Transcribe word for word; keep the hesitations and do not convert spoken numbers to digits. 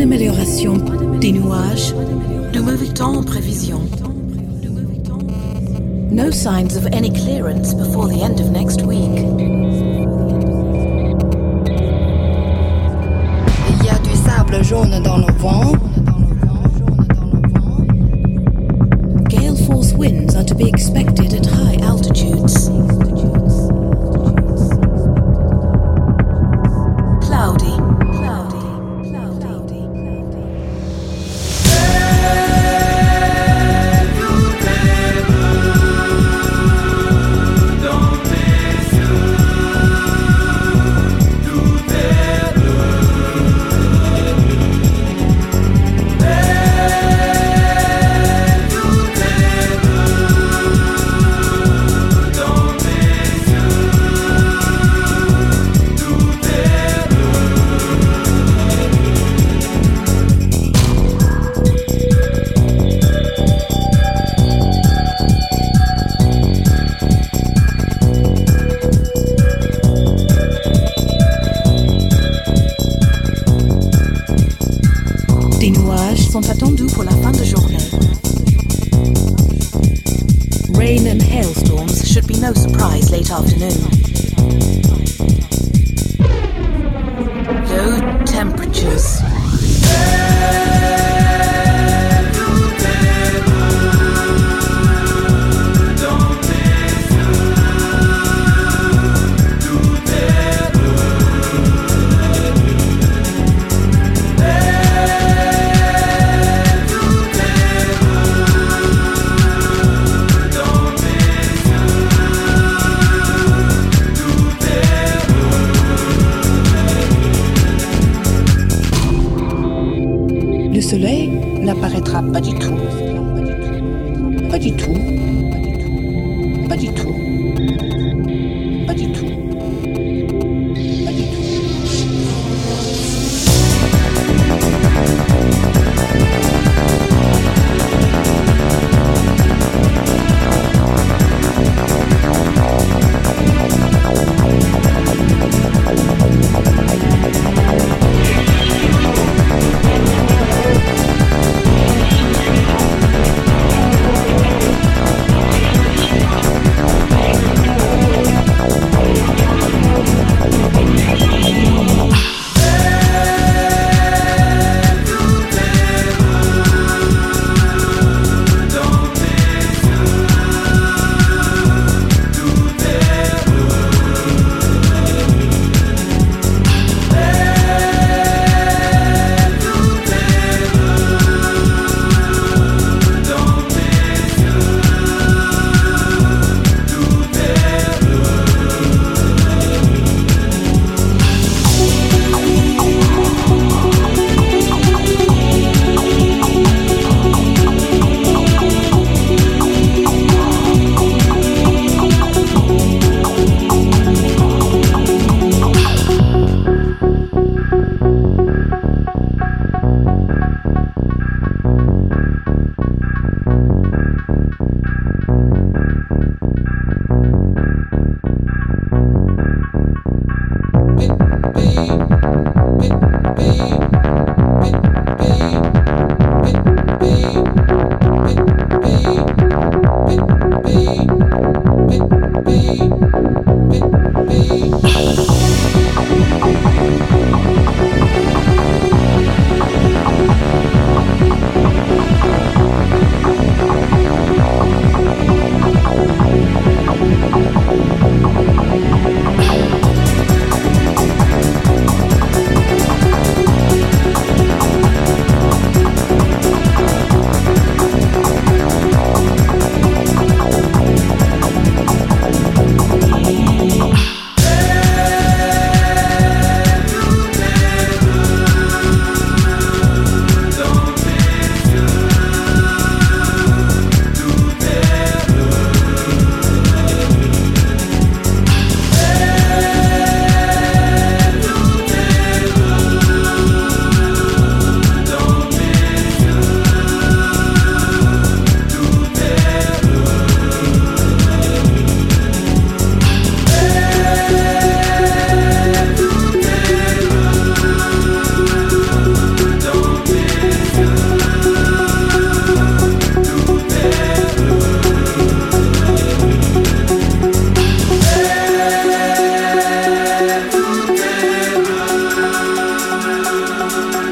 d'amélioration des nuages. De mauvais temps en prévision. No signs of any clearance before the end of next week. Il y a du sable jaune dans le vent. Gale force winds are to be expected at high altitudes. Cloudy. Des nuages Sont attendus pour la fin de journée. rain and hailstorms Should be no surprise late afternoon. Low temperatures. Le soleil N'apparaîtra pas du tout. Pas du tout. Pas du tout. Pas du tout. Pas du tout. Thank you.